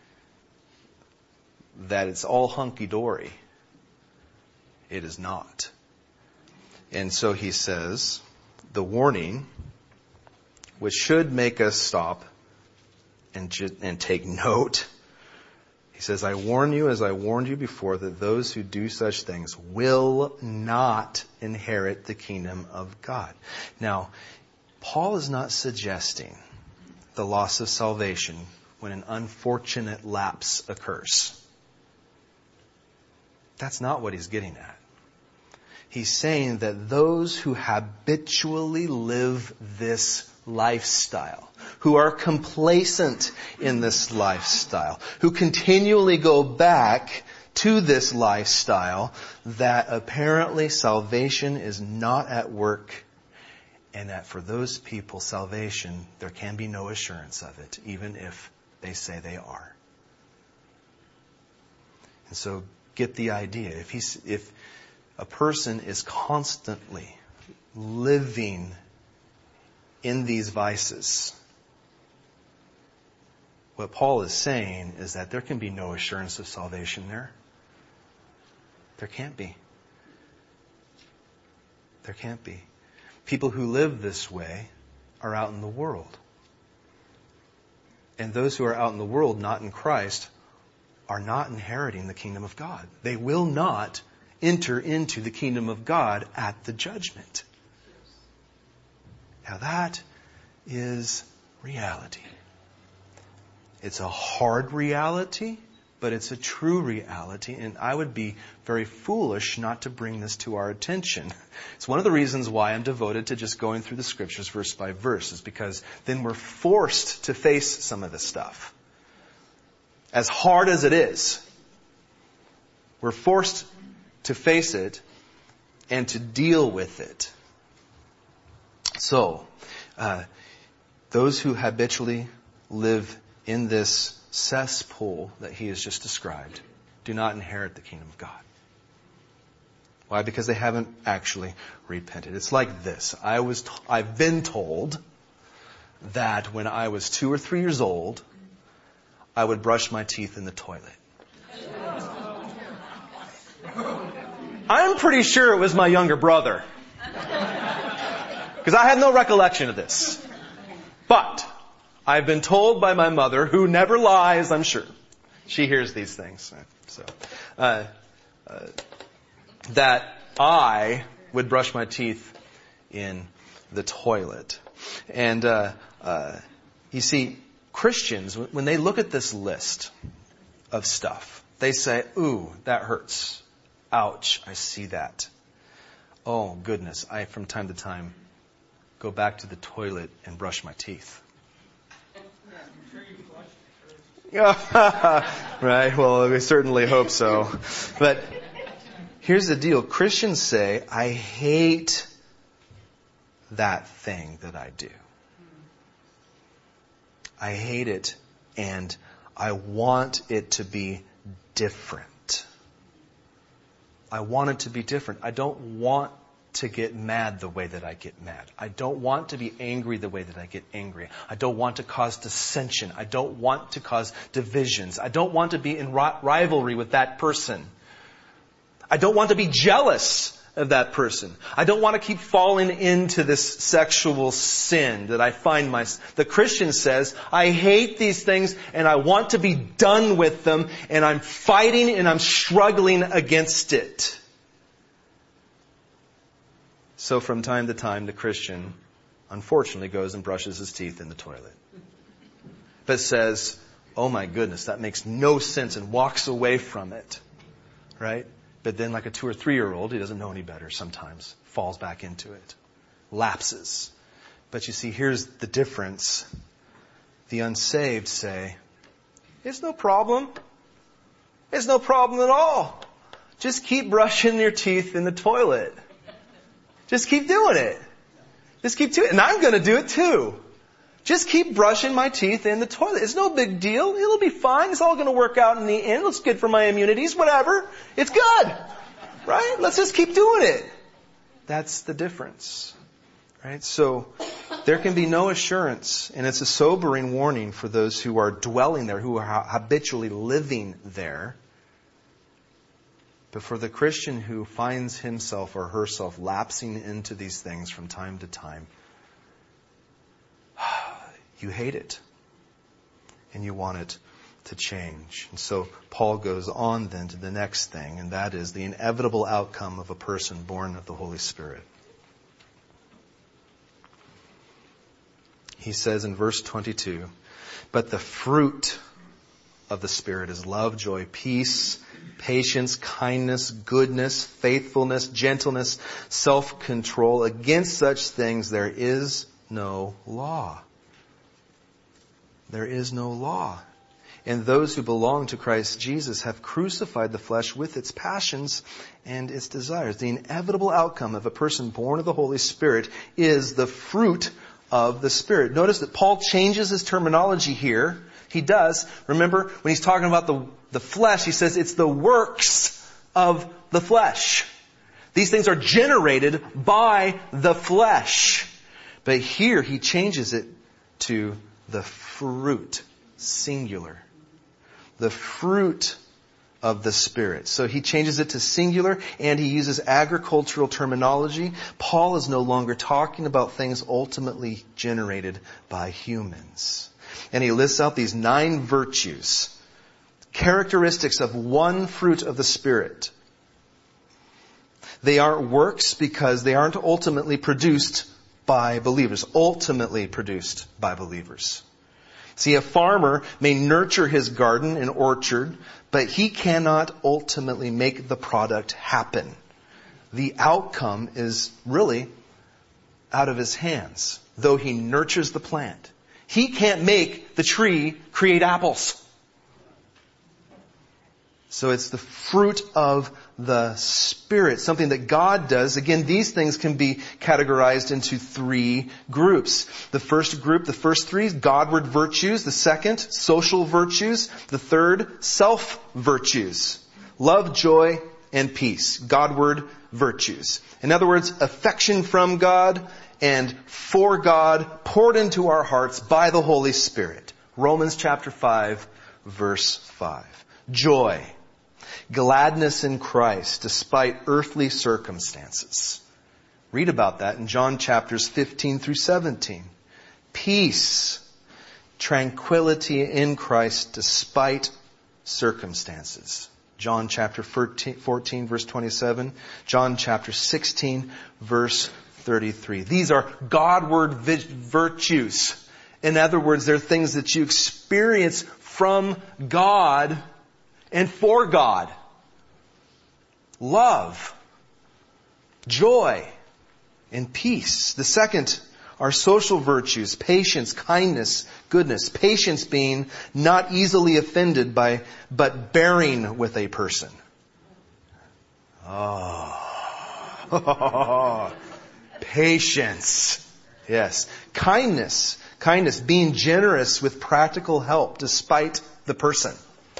that it's all hunky-dory. It is not. And so he says, the warning, which should make us stop and take note. He says, I warn you, as I warned you before, that those who do such things will not inherit the kingdom of God. Now, Paul is not suggesting the loss of salvation when an unfortunate lapse occurs. That's not what he's getting at. He's saying that those who habitually live this lifestyle, who are complacent in this lifestyle, who continually go back to this lifestyle that apparently salvation is not at work, and that for those people, salvation, there can be no assurance of it, even if they say they are. And so get the idea. If a person is constantly living in these vices, what Paul is saying is that there can be no assurance of salvation there. There can't be. There can't be. People who live this way are out in the world. And those who are out in the world, not in Christ, are not inheriting the kingdom of God. They will not enter into the kingdom of God at the judgment. Now that is reality. It's a hard reality, but it's a true reality, and I would be very foolish not to bring this to our attention. It's one of the reasons why I'm devoted to just going through the scriptures verse by verse, is because then we're forced to face some of this stuff. As hard as it is, we're forced to face it and to deal with it. So, those who habitually live in this cesspool that he has just described do not inherit the kingdom of God. Why? Because they haven't actually repented. It's like this. I've been told that when I was 2 or 3 years old, I would brush my teeth in the toilet. I'm pretty sure it was my younger brother, because I have no recollection of this. But I've been told by my mother, who never lies, I'm sure. She hears these things. So, that I would brush my teeth in the toilet. And you see, Christians, when they look at this list of stuff, they say, ooh, that hurts. Ouch, I see that. Oh, goodness, I, from time to time, go back to the toilet and brush my teeth. Right, well, we certainly hope so. But here's the deal. Christians say, I hate that thing that I do. I hate it, and I want it to be different. I want it to be different. I don't want to get mad the way that I get mad. I don't want to be angry the way that I get angry. I don't want to cause dissension. I don't want to cause divisions. I don't want to be in rivalry with that person. I don't want to be jealous of that person. I don't want to keep falling into this sexual sin that I find myself. The Christian says, I hate these things and I want to be done with them, and I'm fighting and I'm struggling against it. So from time to time, the Christian, unfortunately, goes and brushes his teeth in the toilet. But says, oh my goodness, that makes no sense, and walks away from it. Right? But then like a 2 or 3-year-old, he doesn't know any better sometimes, falls back into it. Lapses. But you see, here's the difference. The unsaved say, it's no problem. It's no problem at all. Just keep brushing your teeth in the toilet. Just keep doing it. Just keep doing it. And I'm going to do it too. Just keep brushing my teeth in the toilet. It's no big deal. It'll be fine. It's all going to work out in the end. It's good for my immunities. Whatever. It's good. Right? Let's just keep doing it. That's the difference. Right? So there can be no assurance. And it's a sobering warning for those who are dwelling there, who are habitually living there. But for the Christian who finds himself or herself lapsing into these things from time to time, you hate it. And you want it to change. And so Paul goes on then to the next thing, and that is the inevitable outcome of a person born of the Holy Spirit. He says in verse 22, but the fruit of the Spirit is love, joy, peace, patience, kindness, goodness, faithfulness, gentleness, self-control. Against such things there is no law. There is no law. And those who belong to Christ Jesus have crucified the flesh with its passions and its desires. The inevitable outcome of a person born of the Holy Spirit is the fruit of the Spirit. Notice that Paul changes his terminology here. He does. Remember, when he's talking about the flesh, he says it's the works of the flesh. These things are generated by the flesh. But here he changes it to the fruit, singular. The fruit of the Spirit. So he changes it to singular and he uses agricultural terminology. Paul is no longer talking about things ultimately generated by humans. And he lists out these 9 virtues, characteristics of one fruit of the Spirit. They aren't works because they aren't ultimately produced by believers. Ultimately produced by believers. See, a farmer may nurture his garden and orchard, but he cannot ultimately make the product happen. The outcome is really out of his hands, though he nurtures the plant. He can't make the tree create apples. So it's the fruit of the Spirit, something that God does. Again, these things can be categorized into 3 groups. The first group, the first 3, Godward virtues. The second, social virtues. The third, self-virtues. Love, joy, and peace. Godward virtues. In other words, affection from God and for God poured into our hearts by the Holy Spirit. Romans chapter 5, verse 5. Joy. Gladness in Christ despite earthly circumstances. Read about that in John chapters 15 through 17. Peace. Tranquility in Christ despite circumstances. John chapter 14 verse 27. John chapter 16 verse 33. These are Godward virtues. In other words, they're things that you experience from God and for God. Love, joy, and peace. The second are social virtues, patience, kindness, goodness. Patience being not easily offended by, but bearing with a person. Patience. Yes. Kindness. Kindness, being generous with practical help despite the person.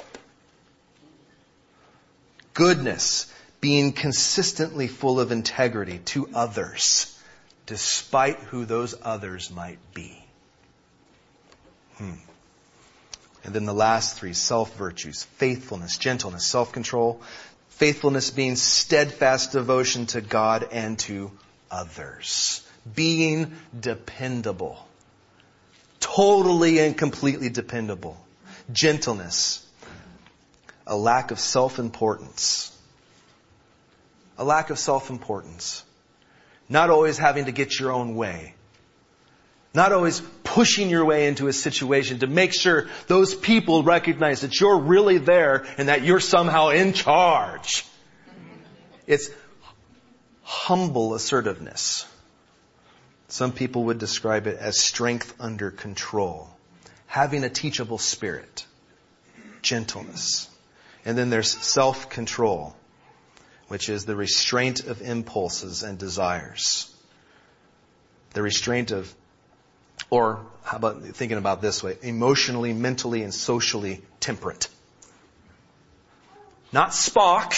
Goodness, being consistently full of integrity to others, despite who those others might be. And then the last 3, self-virtues, faithfulness, gentleness, self-control. Faithfulness being steadfast devotion to God and to others. Being dependable. Totally and completely dependable. Gentleness. A lack of self-importance. A lack of self-importance. Not always having to get your own way. Not always pushing your way into a situation to make sure those people recognize that you're really there and that you're somehow in charge. It's humble assertiveness. Some people would describe it as strength under control. Having a teachable spirit. Gentleness. And then there's self-control, which is the restraint of impulses and desires. The restraint of, or how about thinking about this way, emotionally, mentally, and socially temperate. Not Spock.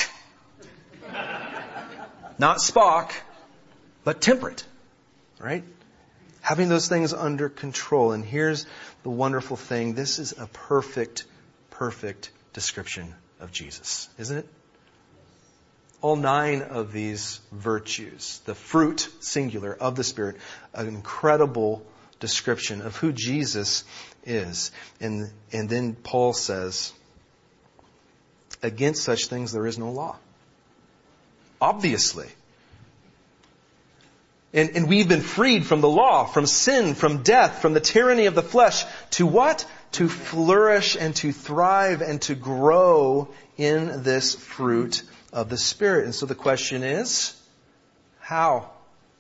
Not Spock, but temperate. Right? Having those things under control. And here's the wonderful thing. This is a perfect description of Jesus, isn't it? All 9 of these virtues, the fruit, singular, of the Spirit, an incredible description of who Jesus is. And then Paul says, against such things there is no law. Obviously. And we've been freed from the law, from sin, from death, from the tyranny of the flesh. To what? To flourish and to thrive and to grow in this fruit of the Spirit. And so the question is, how?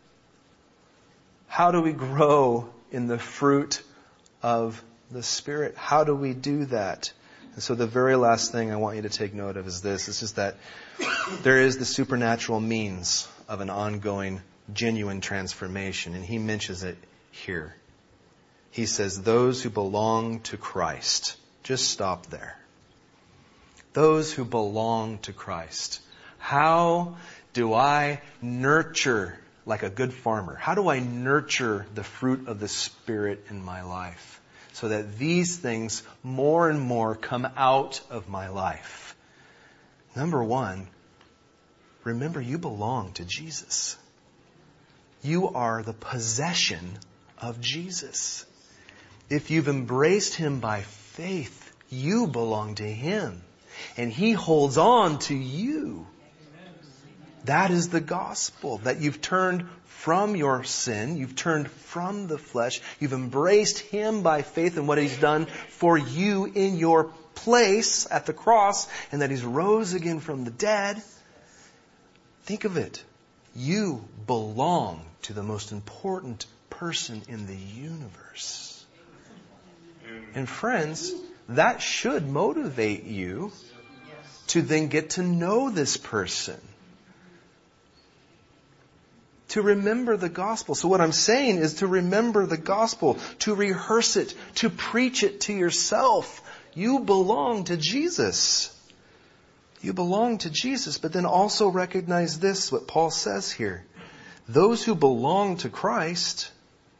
How do we grow in the fruit of the Spirit? How do we do that? And so the very last thing I want you to take note of is this. It's just that there is the supernatural means of an ongoing, genuine transformation. And he mentions it here. He says, those who belong to Christ. Just stop there. Those who belong to Christ. How do I nurture like a good farmer? How do I nurture the fruit of the Spirit in my life so that these things more and more come out of my life? Number one, remember you belong to Jesus. You are the possession of Jesus. If you've embraced Him by faith, you belong to Him. And He holds on to you. That is the gospel, that you've turned from your sin, you've turned from the flesh, you've embraced Him by faith in what He's done for you in your place at the cross, and that He's rose again from the dead. Think of it. You belong to the most important person in the universe. And friends, that should motivate you to then get to know this person. To remember the gospel. So what I'm saying is to remember the gospel, to rehearse it, to preach it to yourself. You belong to Jesus. You belong to Jesus. But then also recognize this, what Paul says here. Those who belong to Christ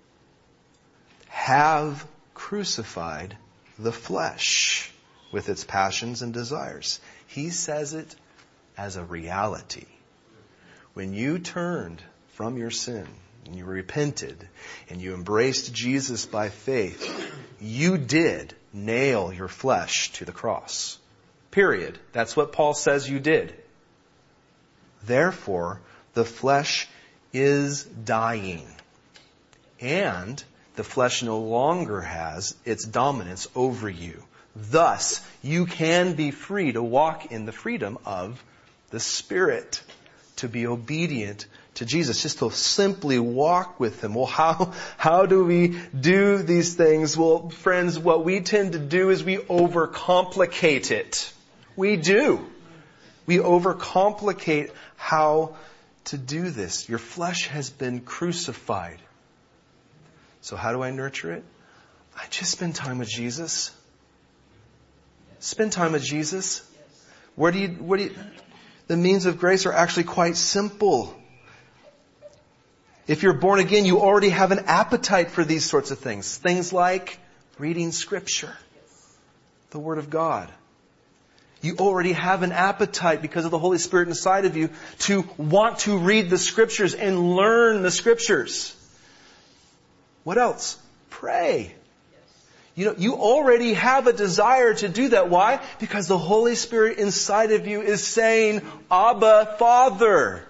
have crucified the flesh with its passions and desires. He says it as a reality. When you turned from your sin, and you repented, and you embraced Jesus by faith, you did nail your flesh to the cross. Period. That's what Paul says you did. Therefore, the flesh is dying. And the flesh no longer has its dominance over you. Thus, you can be free to walk in the freedom of the Spirit, to be obedient to Jesus, just to simply walk with Him. Well, how do we do these things? Well, friends, what we tend to do is we overcomplicate it. We do. We overcomplicate how to do this. Your flesh has been crucified. So how do I nurture it? I just spend time with Jesus. Spend time with Jesus. Where do you, the means of grace are actually quite simple. If you're born again, you already have an appetite for these sorts of things. Things like reading Scripture, the Word of God. You already have an appetite because of the Holy Spirit inside of you to want to read the Scriptures and learn the Scriptures. What else? Pray. You already have a desire to do that. Why? Because the Holy Spirit inside of you is saying, Abba, Father.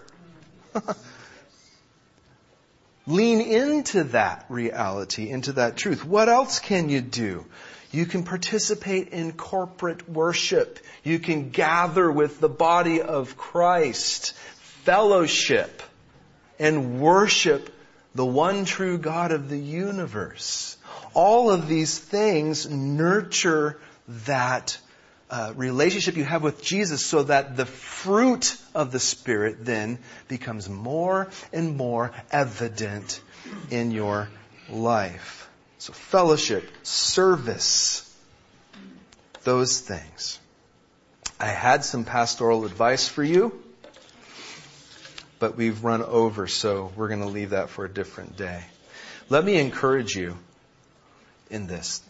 Lean into that reality, into that truth. What else can you do? You can participate in corporate worship. You can gather with the body of Christ, fellowship, and worship the one true God of the universe. All of these things nurture that relationship you have with Jesus so that the fruit of the Spirit then becomes more and more evident in your life. So fellowship, service, those things. I had some pastoral advice for you, but we've run over, so we're going to leave that for a different day. Let me encourage you in this.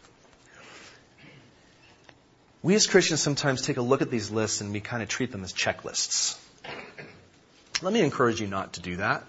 We as Christians sometimes take a look at these lists and we kind of treat them as checklists. Let me encourage you not to do that.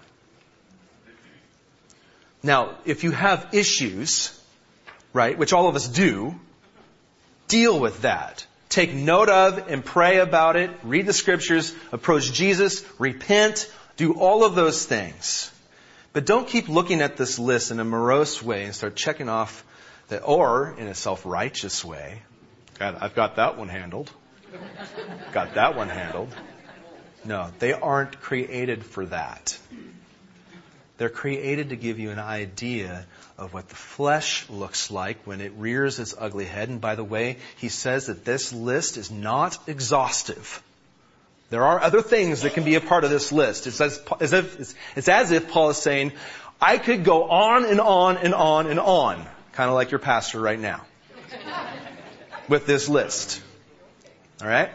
Now, if you have issues, right, which all of us do, deal with that. Take note of and pray about it. Read the Scriptures. Approach Jesus. Repent. Do all of those things. But don't keep looking at this list in a morose way and start checking off that, or in a self-righteous way. God, I've got that one handled. Got that one handled. No, they aren't created for that. They're created to give you an idea of what the flesh looks like when it rears its ugly head. And by the way, he says that this list is not exhaustive. There are other things that can be a part of this list. It's as if Paul is saying, I could go on and on and on and on, kind of like your pastor right now, with this list. All right?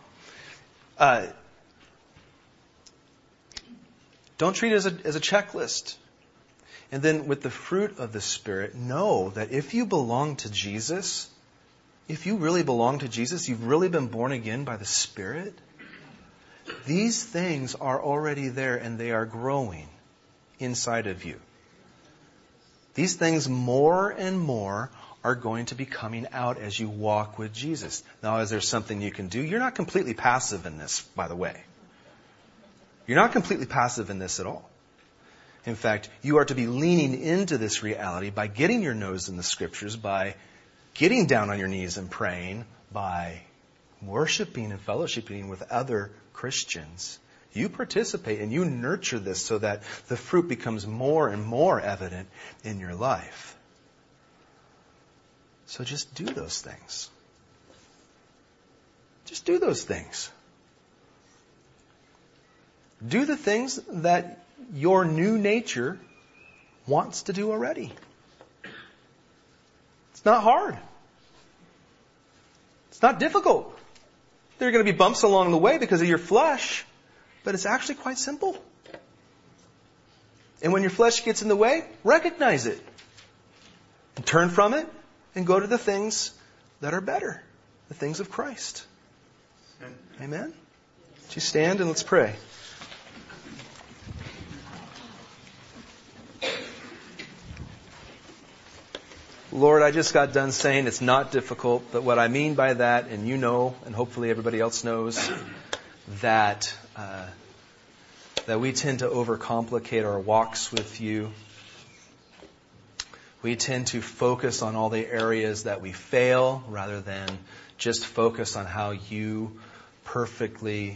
Don't treat it as a checklist. And then with the fruit of the Spirit, know that if you belong to Jesus, if you really belong to Jesus, you've really been born again by the Spirit, these things are already there and they are growing inside of you. These things more and more are going to be coming out as you walk with Jesus. Now, is there something you can do? You're not completely passive in this, by the way. You're not completely passive in this at all. In fact, you are to be leaning into this reality by getting your nose in the Scriptures, by getting down on your knees and praying, by worshiping and fellowshipping with other Christians. You participate and you nurture this so that the fruit becomes more and more evident in your life. So just do those things. Just do those things. Do the things that your new nature wants to do already. It's not hard. It's not difficult. There are going to be bumps along the way because of your flesh, but it's actually quite simple. And when your flesh gets in the way, recognize it. And turn from it and go to the things that are better. The things of Christ. Amen? Would you stand and let's pray. Lord, I just got done saying it's not difficult, but what I mean by that, and you know, and hopefully everybody else knows, that we tend to overcomplicate our walks with you. We tend to focus on all the areas that we fail rather than just focus on how you perfectly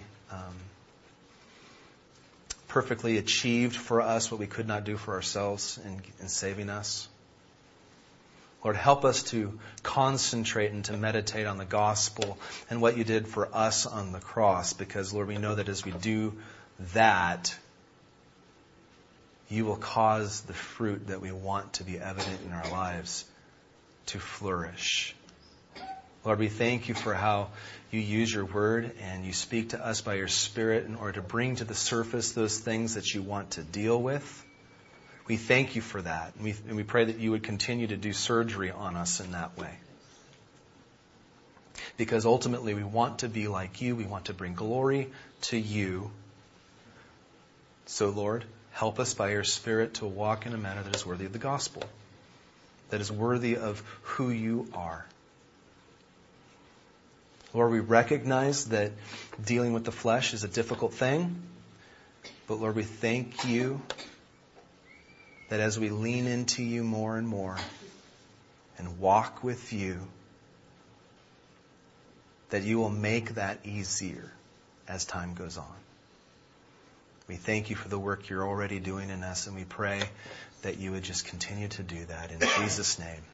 achieved for us what we could not do for ourselves in saving us. Lord, help us to concentrate and to meditate on the gospel and what you did for us on the cross. Because, Lord, we know that as we do that, you will cause the fruit that we want to be evident in our lives to flourish. Lord, we thank you for how you use your word and you speak to us by your Spirit in order to bring to the surface those things that you want to deal with. We thank you for that. And we pray that you would continue to do surgery on us in that way. Because ultimately we want to be like you. We want to bring glory to you. So, Lord, help us by your Spirit to walk in a manner that is worthy of the gospel. That is worthy of who you are. Lord, we recognize that dealing with the flesh is a difficult thing. But Lord, we thank you that as we lean into you more and more and walk with you, that you will make that easier as time goes on. We thank you for the work you're already doing in us, and we pray that you would just continue to do that in Jesus' name.